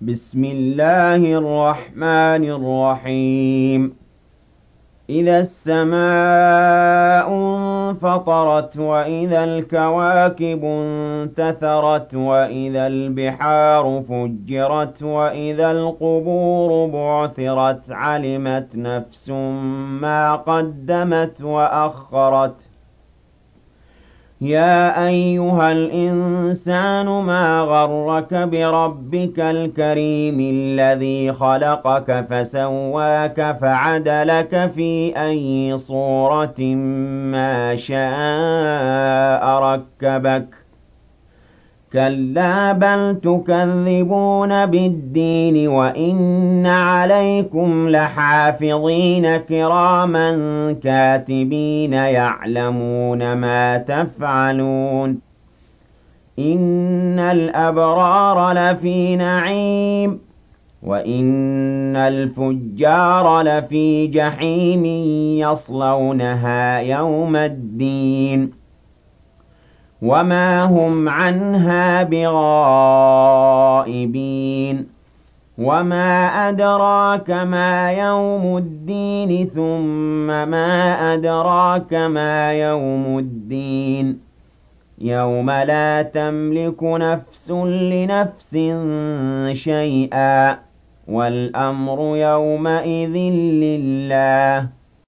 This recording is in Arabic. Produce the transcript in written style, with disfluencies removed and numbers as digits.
بسم الله الرحمن الرحيم. إذا السماء انفطرت وإذا الكواكب انتثرت وإذا البحار فجرت وإذا القبور بعثرت علمت نفس ما قدمت وأخرت. يا أيها الإنسان ما غرك بربك الكريم الذي خلقك فسواك فعدلك في أي صورة ما شاء ركبك. كلا بل تكذبون بالدين وإن عليكم لحافظين كراما كاتبين يعلمون ما تفعلون. إن الأبرار لفي نعيم وإن الفجار لفي جحيم يصلونها يوم الدين وما هم عنها بغائبين. وما أدراك ما يوم الدين ثم ما أدراك ما يوم الدين. يوم لا تملك نفس لنفس شيئا والأمر يومئذ لله.